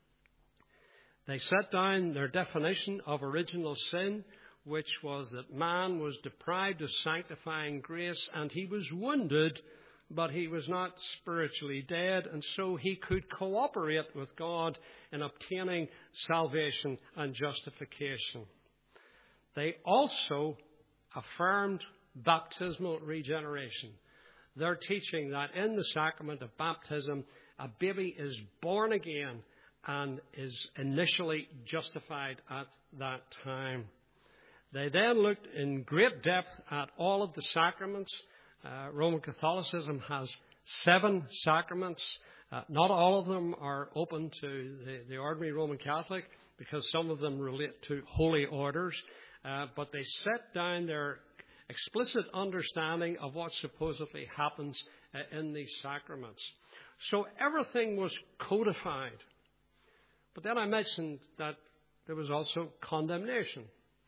They set down their definition of original sin, which was that man was deprived of sanctifying grace, and he was wounded, but he was not spiritually dead, and so he could cooperate with God in obtaining salvation and justification. They also affirmed baptismal regeneration. They're teaching that in the sacrament of baptism, a baby is born again and is initially justified at that time. They then looked in great depth at all of the sacraments. Roman Catholicism has 7 sacraments. Not all of them are open to the ordinary Roman Catholic, because some of them relate to holy orders. But they set down their explicit understanding of what supposedly happens in these sacraments. So everything was codified. But then I mentioned that there was also condemnation.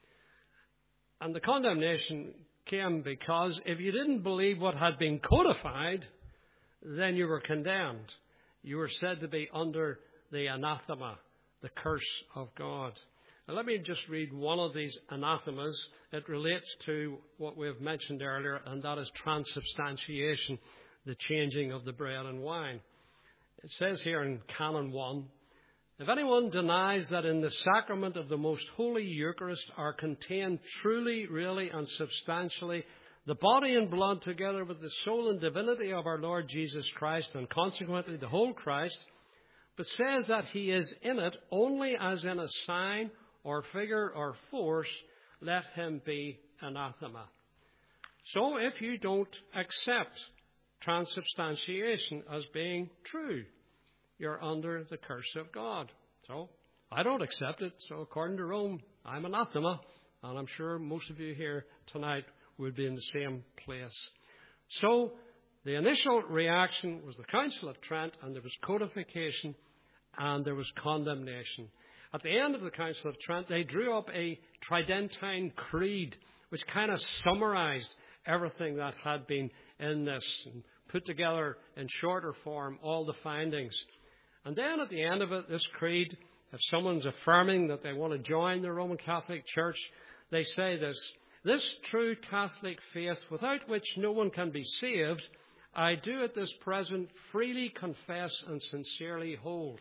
And the condemnation came because if you didn't believe what had been codified, then you were condemned. You were said to be under the anathema, the curse of God. Now, let me just read one of these anathemas. It relates to what we have mentioned earlier, and that is transubstantiation, the changing of the bread and wine. It says here in Canon 1, if anyone denies that in the sacrament of the most holy Eucharist are contained truly, really, and substantially the body and blood together with the soul and divinity of our Lord Jesus Christ, and consequently the whole Christ, but says that he is in it only as in a sign or figure or force, let him be anathema. So if you don't accept transubstantiation as being true, you're under the curse of God. So I don't accept it. So according to Rome, I'm anathema. And I'm sure most of you here tonight would be in the same place. So the initial reaction was the Council of Trent, and there was codification and there was condemnation. At the end of the Council of Trent, they drew up a Tridentine Creed, which kind of summarized everything that had been in this and put together in shorter form all the findings. And then at the end of it, this creed, if someone's affirming that they want to join the Roman Catholic Church, they say this true Catholic faith, without which no one can be saved, I do at this present freely confess and sincerely hold.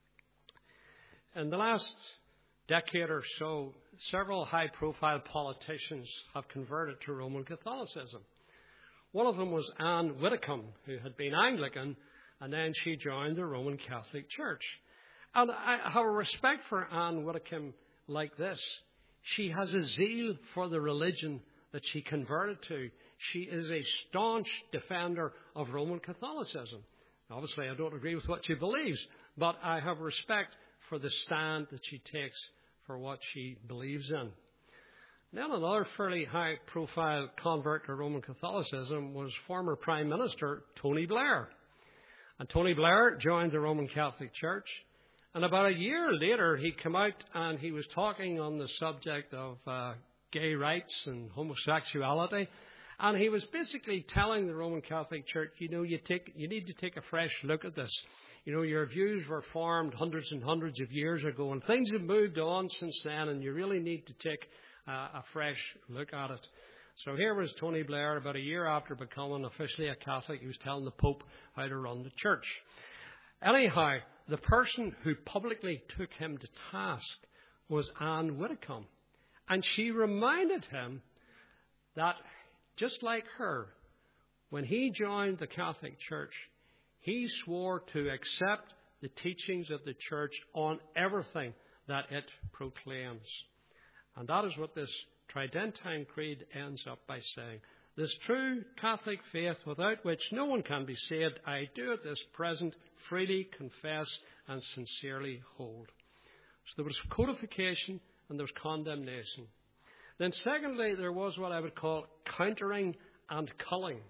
In the last decade or so, several high-profile politicians have converted to Roman Catholicism. One of them was Anne Widdecombe, who had been Anglican, and then she joined the Roman Catholic Church. And I have a respect for Anne Widdecombe like this. She has a zeal for the religion that she converted to. She is a staunch defender of Roman Catholicism. Obviously, I don't agree with what she believes, but I have respect for the stand that she takes for what she believes in. Then another fairly high-profile convert to Roman Catholicism was former Prime Minister Tony Blair. And Tony Blair joined the Roman Catholic Church. And about a year later, he came out and he was talking on the subject of gay rights and homosexuality. And he was basically telling the Roman Catholic Church, you need to take a fresh look at this. Your views were formed hundreds and hundreds of years ago, and things have moved on since then, and you really need to take a fresh look at it. So here was Tony Blair, about a year after becoming officially a Catholic. He was telling the Pope how to run the church. Anyhow, the person who publicly took him to task was Anne Widdecombe. And she reminded him that, just like her, when he joined the Catholic Church, he swore to accept the teachings of the Church on everything that it proclaims. And that is what this Tridentine Creed ends up by saying. This true Catholic faith, without which no one can be saved, I do at this present freely confess and sincerely hold. So there was codification and there was condemnation. Then secondly, there was what I would call countering and culling.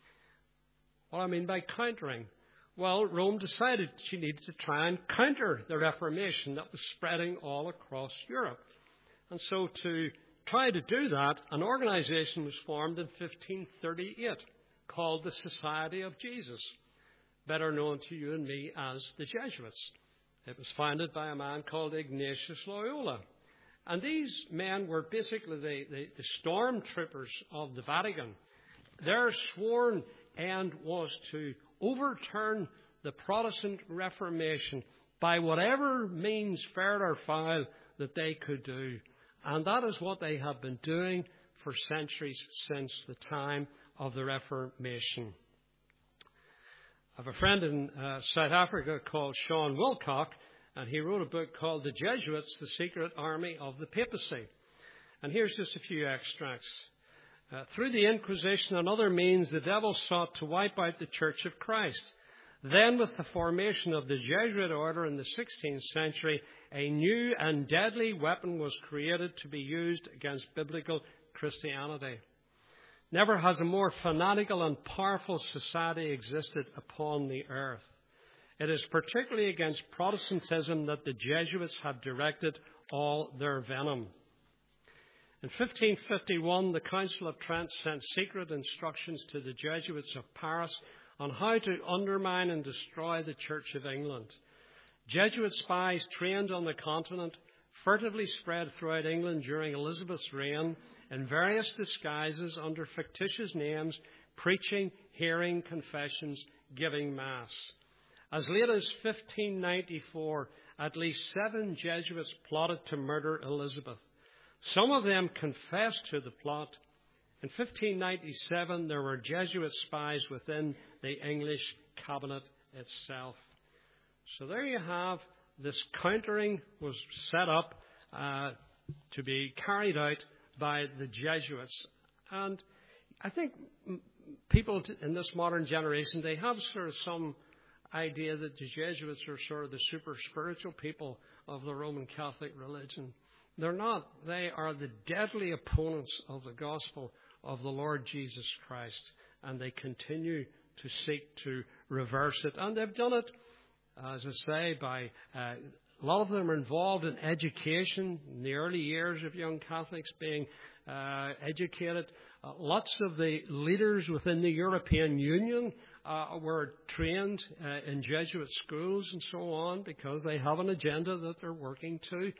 What I mean by countering? Well, Rome decided she needed to try and counter the Reformation that was spreading all across Europe. And so to try to do that, an organization was formed in 1538 called the Society of Jesus, better known to you and me as the Jesuits. It was founded by a man called Ignatius Loyola. And these men were basically the stormtroopers of the Vatican. Their sworn end was to overturn the Protestant Reformation by whatever means, fair or foul, that they could do. And that is what they have been doing for centuries since the time of the Reformation. I have a friend in South Africa called Sean Wilcock, and he wrote a book called The Jesuits, the Secret Army of the Papacy. And here's just a few extracts. Through the Inquisition and other means, the devil sought to wipe out the Church of Christ. Then, with the formation of the Jesuit order in the 16th century, a new and deadly weapon was created to be used against biblical Christianity. Never has a more fanatical and powerful society existed upon the earth. It is particularly against Protestantism that the Jesuits have directed all their venom. In 1551, the Council of Trent sent secret instructions to the Jesuits of Paris on how to undermine and destroy the Church of England. Jesuit spies trained on the continent furtively spread throughout England during Elizabeth's reign in various disguises under fictitious names, preaching, hearing confessions, giving Mass. As late as 1594, at least 7 Jesuits plotted to murder Elizabeth. Some of them confessed to the plot. In 1597, there were Jesuit spies within the English cabinet itself. So there you have, this countering was set up to be carried out by the Jesuits. And I think people in this modern generation, they have sort of some idea that the Jesuits are sort of the super spiritual people of the Roman Catholic religion. They're not. They are the deadly opponents of the gospel of the Lord Jesus Christ, and they continue to seek to reverse it. And they've done it, as I say, by a lot of them are involved in education, in the early years of young Catholics being educated. Lots of the leaders within the European Union were trained in Jesuit schools and so on because they have an agenda that they're working to.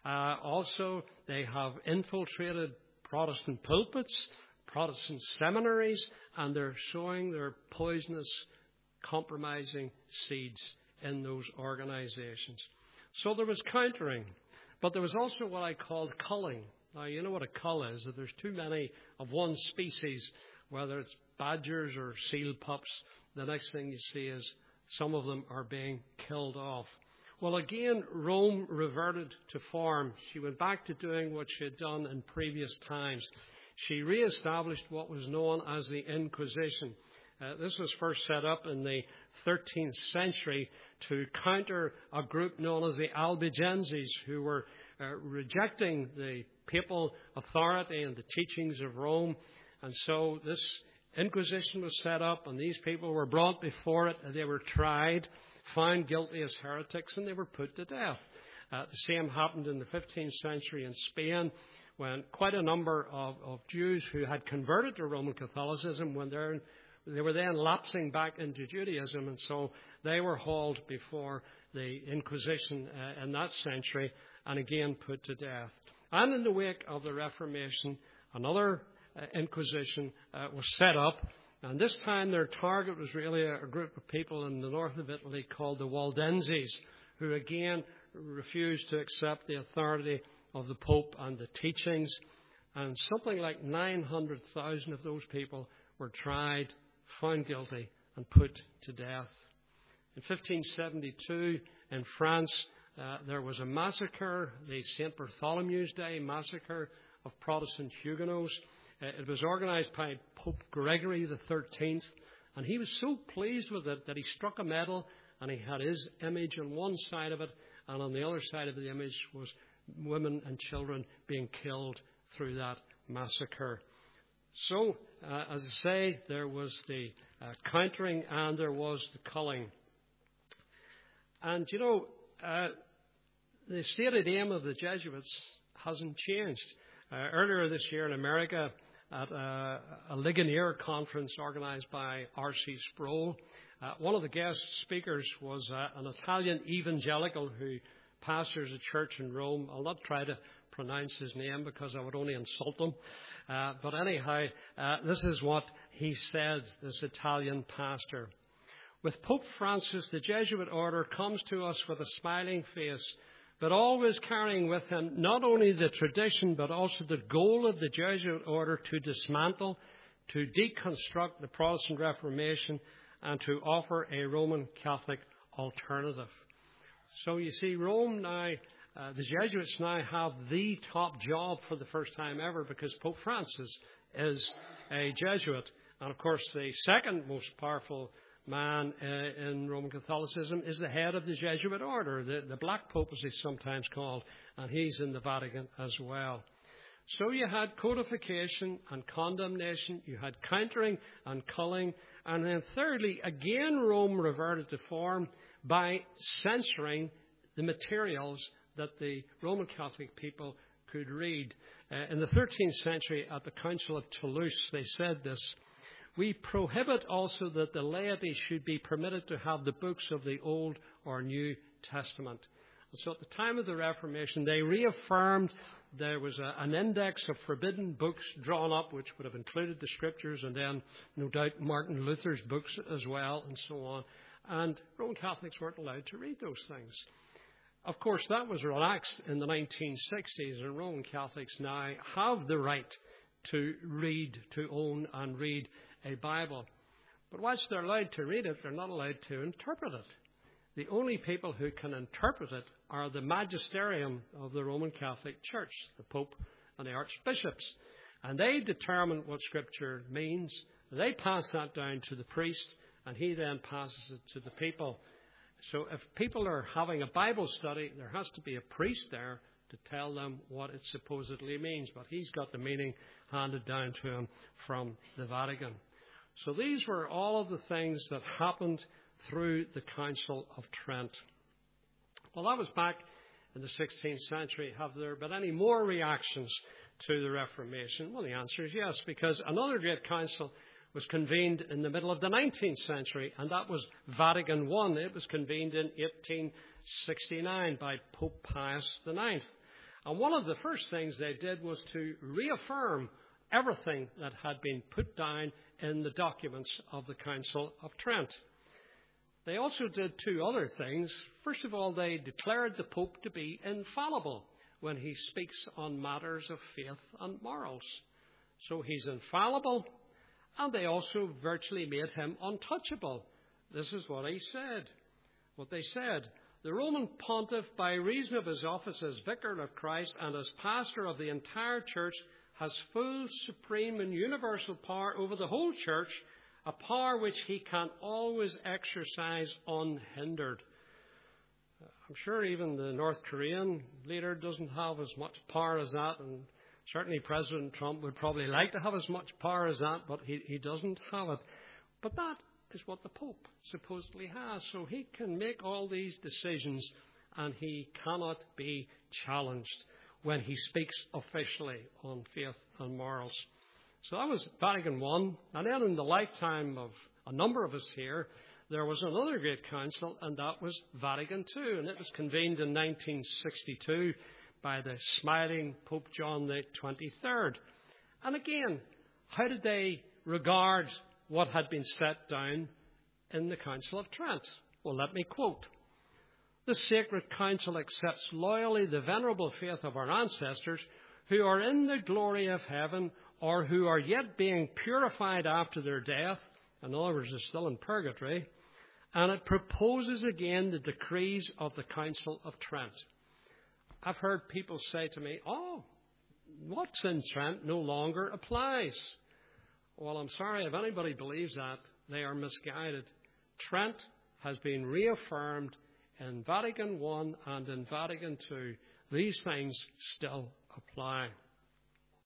Also, they have infiltrated Protestant pulpits, Protestant seminaries, and they're sowing their poisonous, compromising seeds in those organizations. So there was countering, but there was also what I called culling. Now, you know what a cull is, that there's too many of one species, whether it's badgers or seal pups. The next thing you see is some of them are being killed off. Well, again, Rome reverted to form. She went back to doing what she had done in previous times. She reestablished what was known as the Inquisition. This was first set up in the 13th century to counter a group known as the Albigenses, who were rejecting the papal authority and the teachings of Rome. And so this Inquisition was set up, and these people were brought before it. They were tried, found guilty as heretics, and they were put to death. The same happened in the 15th century in Spain, when quite a number of Jews who had converted to Roman Catholicism, when they were then lapsing back into Judaism, and so they were hauled before the Inquisition in that century and again put to death. And in the wake of the Reformation, another Inquisition was set up, and this time their target was really a group of people in the north of Italy called the Waldenses, who again refused to accept the authority of the Pope and the teachings. And something like 900,000 of those people were tried, found guilty, and put to death. In 1572, in France, there was a massacre, the St. Bartholomew's Day massacre of Protestant Huguenots. It was organized by Pope Gregory XIII, and he was so pleased with it that he struck a medal, and he had his image on one side of it, and on the other side of the image was women and children being killed through that massacre. So, as I say, there was the countering and there was the culling. And, you know, the stated aim of the Jesuits hasn't changed. Earlier this year in America, at a Ligonier conference organized by R.C. Sproul, one of the guest speakers was an Italian evangelical who pastors a church in Rome. I'll not try to pronounce his name because I would only insult him. But anyhow, this is what he said, this Italian pastor. With Pope Francis, the Jesuit order comes to us with a smiling face, but always carrying with him not only the tradition, but also the goal of the Jesuit order to dismantle, to deconstruct the Protestant Reformation, and to offer a Roman Catholic alternative. So you see, Rome now, the Jesuits now have the top job for the first time ever, because Pope Francis is a Jesuit. And of course, the second most powerful man in Roman Catholicism is the head of the Jesuit order, the Black Pope as he's sometimes called, and he's in the Vatican as well. So you had codification and condemnation, you had countering and culling, and then thirdly, again Rome reverted to form by censoring the materials that the Roman Catholic people could read. In the 13th century at the Council of Toulouse, they said this: "We prohibit also that the laity should be permitted to have the books of the Old or New Testament." And so at the time of the Reformation, they reaffirmed there was an index of forbidden books drawn up, which would have included the Scriptures and then, no doubt, Martin Luther's books as well, and so on. And Roman Catholics weren't allowed to read those things. Of course, that was relaxed in the 1960s, and Roman Catholics now have the right to read, to own and read a Bible. But whilst they're allowed to read it, they're not allowed to interpret it. The only people who can interpret it are the magisterium of the Roman Catholic Church, the Pope and the archbishops. And they determine what Scripture means. They pass that down to the priest, and he then passes it to the people. So if people are having a Bible study, there has to be a priest there to tell them what it supposedly means. But he's got the meaning handed down to him from the Vatican. So these were all of the things that happened through the Council of Trent. Well, that was back in the 16th century. Have there been any more reactions to the Reformation? Well, the answer is yes, because another great council was convened in the middle of the 19th century, and that was Vatican I. It was convened in 1869 by Pope Pius IX. And one of the first things they did was to reaffirm everything that had been put down in the documents of the Council of Trent. They also did two other things. First of all, they declared the Pope to be infallible when he speaks on matters of faith and morals. So he's infallible, and they also virtually made him untouchable. This is what he said. What they said: the Roman pontiff, by reason of his office as vicar of Christ and as pastor of the entire church, has full, supreme, and universal power over the whole church, a power which he can always exercise unhindered. I'm sure even the North Korean leader doesn't have as much power as that, and certainly President Trump would probably like to have as much power as that, but he doesn't have it. But that is what the Pope supposedly has. So he can make all these decisions, and he cannot be challenged when he speaks officially on faith and morals. So that was Vatican I. And then in the lifetime of a number of us here, there was another great council, and that was Vatican II. And it was convened in 1962 by the smiling Pope John the 23rd. And again, how did they regard what had been set down in the Council of Trent? Well, let me quote. The Sacred Council accepts loyally the venerable faith of our ancestors who are in the glory of heaven or who are yet being purified after their death. In other words, they're still in purgatory. And it proposes again the decrees of the Council of Trent. I've heard people say to me, what's in Trent no longer applies. Well, I'm sorry, if anybody believes that, they are misguided. Trent has been reaffirmed in Vatican I and in Vatican II. These things still apply.